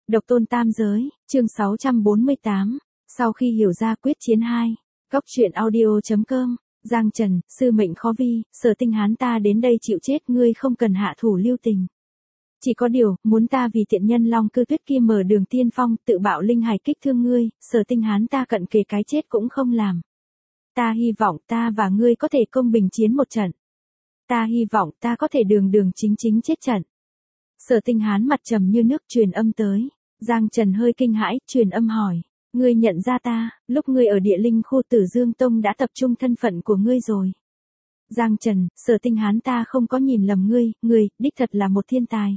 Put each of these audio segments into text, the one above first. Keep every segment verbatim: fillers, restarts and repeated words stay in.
Độc tôn tam giới, chương sáu trăm bốn mươi tám, sau khi hiểu ra quyết chiến hai, góc truyện audio chấm com, Giang Trần, sư mệnh khó vi, Sở Tinh Hán ta đến đây chịu chết, ngươi không cần hạ thủ lưu tình. Chỉ có điều, muốn ta vì tiện nhân Long Cư Tuyết kia mở đường tiên phong, tự bạo linh hải kích thương ngươi, Sở Tinh Hán ta cận kề cái chết cũng không làm. Ta hy vọng ta và ngươi có thể công bình chiến một trận. Ta hy vọng ta có thể đường đường chính chính chết trận. Sở Tinh Hán mặt trầm như nước truyền âm tới. Giang Trần hơi kinh hãi, truyền âm hỏi. Ngươi nhận ra ta, lúc ngươi ở địa linh khu Tử Dương Tông đã tập trung thân phận của ngươi rồi. Giang Trần, Sở Tinh Hán ta không có nhìn lầm ngươi, ngươi, đích thật là một thiên tài.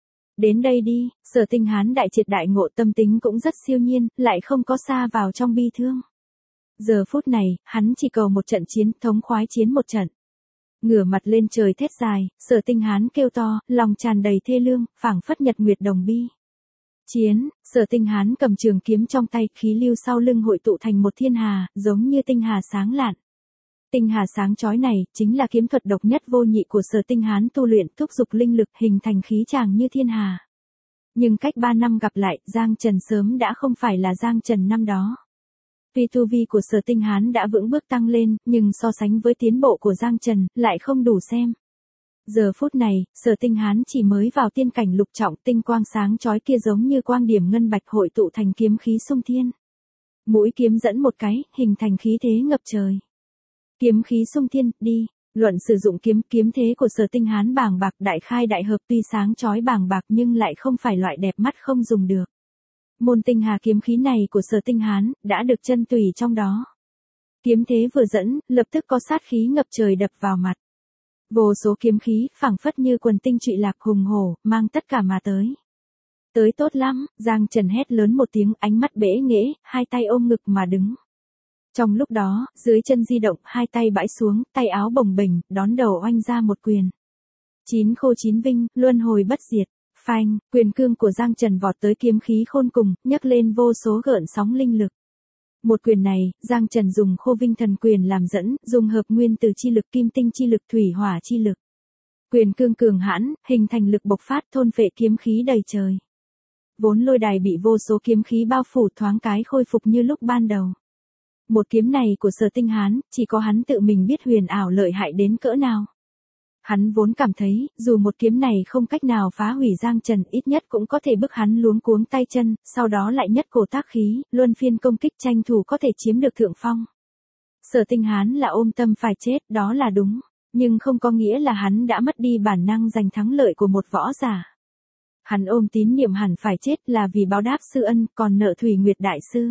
Đến đây đi, Sở Tinh Hán đại triệt đại ngộ, tâm tính cũng rất siêu nhiên, lại không có xa vào trong bi thương. Giờ phút này, hắn chỉ cầu một trận chiến, thống khoái chiến một trận. Ngửa mặt lên trời thét dài, Sở Tinh Hán kêu to, lòng tràn đầy thê lương, phảng phất nhật nguyệt đồng bi. Chiến, Sở Tinh Hán cầm trường kiếm trong tay, khí lưu sau lưng hội tụ thành một thiên hà, giống như tinh hà sáng lạn. Tinh hà sáng chói này, chính là kiếm thuật độc nhất vô nhị của Sở Tinh Hán tu luyện, thúc dục linh lực hình thành khí tràng như thiên hà. Nhưng cách ba năm gặp lại, Giang Trần sớm đã không phải là Giang Trần năm đó. Tuy tu vi của Sở Tinh Hán đã vững bước tăng lên, nhưng so sánh với tiến bộ của Giang Trần, lại không đủ xem. Giờ phút này, Sở Tinh Hán chỉ mới vào tiên cảnh lục trọng, tinh quang sáng chói kia giống như quang điểm ngân bạch hội tụ thành kiếm khí xung thiên. Mũi kiếm dẫn một cái, hình thành khí thế ngập trời. Kiếm khí xung thiên, đi. Luận sử dụng kiếm, kiếm thế của Sở Tinh Hán bàng bạc đại khai đại hợp, tuy sáng chói bàng bạc nhưng lại không phải loại đẹp mắt không dùng được. Môn tinh hà kiếm khí này của Sở Tinh Hán, đã được chân tùy trong đó. Kiếm thế vừa dẫn, lập tức có sát khí ngập trời đập vào mặt. Vô số kiếm khí, phảng phất như quần tinh trụy lạc hùng hổ, mang tất cả mà tới. Tới tốt lắm, Giang Trần hét lớn một tiếng, ánh mắt bẽ nghễ, hai tay ôm ngực mà đứng. Trong lúc đó, dưới chân di động, hai tay bãi xuống, tay áo bồng bềnh, đón đầu oanh ra một quyền. Chín khô chín vinh, luân hồi bất diệt. Phanh, quyền cương của Giang Trần vọt tới kiếm khí khôn cùng, nhấc lên vô số gợn sóng linh lực. Một quyền này, Giang Trần dùng khô vinh thần quyền làm dẫn, dùng hợp nguyên từ chi lực, kim tinh chi lực, thủy hỏa chi lực. Quyền cương cường hãn, hình thành lực bộc phát, thôn phệ kiếm khí đầy trời. Vốn lôi đài bị vô số kiếm khí bao phủ, thoáng cái khôi phục như lúc ban đầu. Một kiếm này của Sở Tinh Hán, chỉ có hắn tự mình biết huyền ảo lợi hại đến cỡ nào. Hắn vốn cảm thấy, dù một kiếm này không cách nào phá hủy Giang Trần, ít nhất cũng có thể bức hắn luống cuống tay chân, sau đó lại nhất cổ tác khí, luân phiên công kích tranh thủ có thể chiếm được thượng phong. Sở Tinh Hán là ôm tâm phải chết, đó là đúng, nhưng không có nghĩa là hắn đã mất đi bản năng giành thắng lợi của một võ giả. Hắn ôm tín niệm hẳn phải chết là vì báo đáp sư ân, còn nợ Thủy Nguyệt Đại Sư.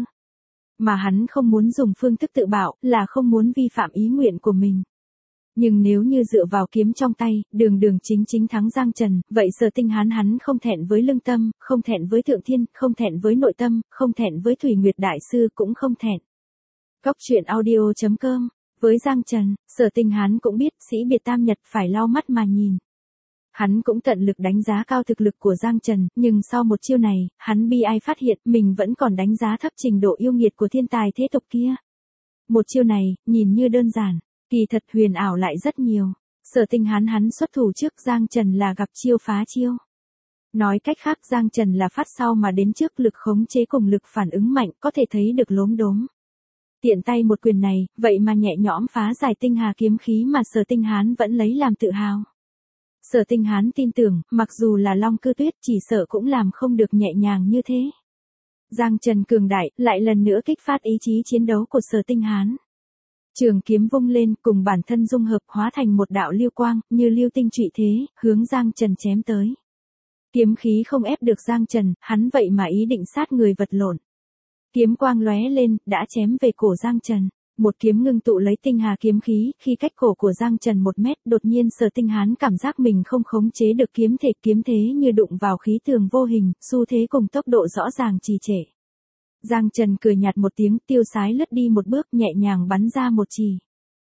Mà hắn không muốn dùng phương thức tự bạo, là không muốn vi phạm ý nguyện của mình. Nhưng nếu như dựa vào kiếm trong tay, đường đường chính chính thắng Giang Trần, vậy Sở Tinh Hán hắn không thẹn với lương tâm, không thẹn với thượng thiên, không thẹn với nội tâm, không thẹn với Thủy Nguyệt Đại Sư cũng không thẹn. Góc truyện audio chấm com, với Giang Trần, Sở Tinh Hán cũng biết sĩ biệt tam nhật phải lau mắt mà nhìn. Hắn cũng tận lực đánh giá cao thực lực của Giang Trần, nhưng sau một chiêu này, hắn bi ai phát hiện mình vẫn còn đánh giá thấp trình độ yêu nghiệt của thiên tài thế tục kia. Một chiêu này, nhìn như đơn giản. Kỳ thật huyền ảo lại rất nhiều. Sở Tinh Hán hắn xuất thủ trước, Giang Trần là gặp chiêu phá chiêu. Nói cách khác, Giang Trần là phát sau mà đến trước, lực khống chế cùng lực phản ứng mạnh, có thể thấy được lốm đốm. Tiện tay một quyền này, vậy mà nhẹ nhõm phá giải tinh hà kiếm khí mà Sở Tinh Hán vẫn lấy làm tự hào. Sở Tinh Hán tin tưởng, mặc dù là Long Cư Tuyết chỉ sợ cũng làm không được nhẹ nhàng như thế. Giang Trần cường đại, lại lần nữa kích phát ý chí chiến đấu của Sở Tinh Hán. Trường kiếm vung lên, cùng bản thân dung hợp hóa thành một đạo lưu quang, như lưu tinh trụy thế, hướng Giang Trần chém tới. Kiếm khí không ép được Giang Trần, hắn vậy mà ý định sát người vật lộn. Kiếm quang lóe lên, đã chém về cổ Giang Trần. Một kiếm ngưng tụ lấy tinh hà kiếm khí, khi cách cổ của Giang Trần một mét, đột nhiên Sở Tinh Hán cảm giác mình không khống chế được kiếm thể, kiếm thế như đụng vào khí tường vô hình, xu thế cùng tốc độ rõ ràng trì trệ. Giang Trần cười nhạt một tiếng, tiêu sái lướt đi một bước, nhẹ nhàng bắn ra một chỉ.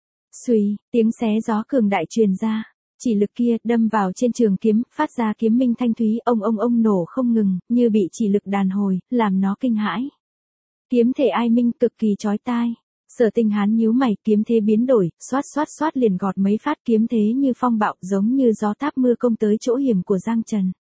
Xuy, tiếng xé gió cường đại truyền ra. Chỉ lực kia đâm vào trên trường kiếm, phát ra kiếm minh thanh thúy, ông ông ông nổ không ngừng, như bị chỉ lực đàn hồi, làm nó kinh hãi. Kiếm thể ai minh cực kỳ chói tai. Sở Tinh Hán nhíu mày, kiếm thế biến đổi, xoát xoát xoát liền gọt mấy phát, kiếm thế như phong bạo, giống như gió táp mưa công tới chỗ hiểm của Giang Trần.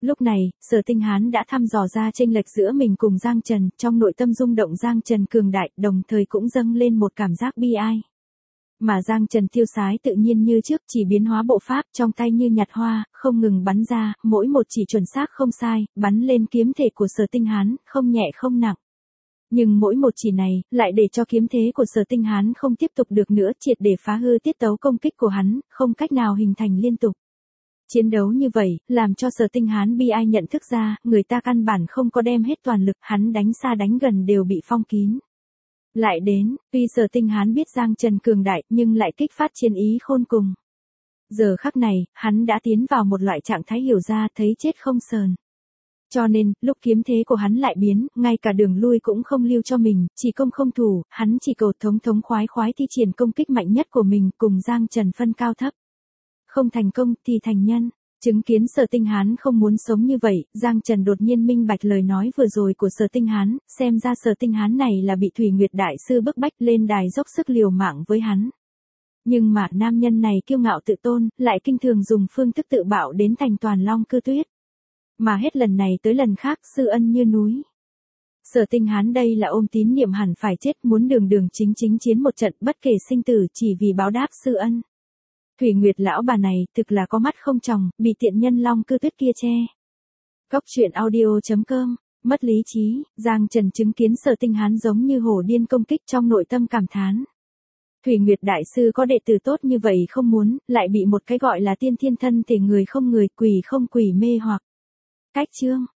Lúc này, Sở Tinh Hán đã thăm dò ra chênh lệch giữa mình cùng Giang Trần, trong nội tâm rung động Giang Trần cường đại, đồng thời cũng dâng lên một cảm giác bi ai. Mà Giang Trần tiêu sái tự nhiên như trước, chỉ biến hóa bộ pháp, trong tay như nhặt hoa, không ngừng bắn ra, mỗi một chỉ chuẩn xác không sai, bắn lên kiếm thể của Sở Tinh Hán, không nhẹ không nặng. Nhưng mỗi một chỉ này, lại để cho kiếm thế của Sở Tinh Hán không tiếp tục được nữa, triệt để phá hư tiết tấu công kích của hắn, không cách nào hình thành liên tục. Chiến đấu như vậy, làm cho Sở Tinh Hán bi ai nhận thức ra, người ta căn bản không có đem hết toàn lực, hắn đánh xa đánh gần đều bị phong kín. Lại đến, tuy Sở Tinh Hán biết Giang Trần cường đại, nhưng lại kích phát chiến ý khôn cùng. Giờ khắc này, hắn đã tiến vào một loại trạng thái hiểu ra, thấy chết không sờn. Cho nên, lúc kiếm thế của hắn lại biến, ngay cả đường lui cũng không lưu cho mình, chỉ công không thủ, hắn chỉ cầu thống thống khoái khoái thi triển công kích mạnh nhất của mình, cùng Giang Trần phân cao thấp. Không thành công thì thành nhân. Chứng kiến Sở Tinh Hán không muốn sống như vậy, Giang Trần đột nhiên minh bạch lời nói vừa rồi của Sở Tinh Hán, xem ra Sở Tinh Hán này là bị Thủy Nguyệt Đại Sư bức bách lên đài dốc sức liều mạng với hắn. Nhưng mà nam nhân này kiêu ngạo tự tôn, lại kinh thường dùng phương thức tự bạo đến thành toàn Long Cư Tuyết. Mà hết lần này tới lần khác sư ân như núi. Sở Tinh Hán đây là ôm tín niệm hẳn phải chết, muốn đường đường chính chính chiến một trận bất kể sinh tử chỉ vì báo đáp sư ân. Thủy Nguyệt lão bà này thực là có mắt không tròng, bị tiện nhân Long Cư Tuyết kia che. Cốc truyện audio chấm com, mất lý trí, Giang Trần chứng kiến Sở Tinh Hán giống như hổ điên công kích trong nội tâm cảm thán. Thủy Nguyệt Đại Sư có đệ tử tốt như vậy không muốn, lại bị một cái gọi là tiên thiên thân thể người không người quỷ không quỷ mê hoặc. Cách chương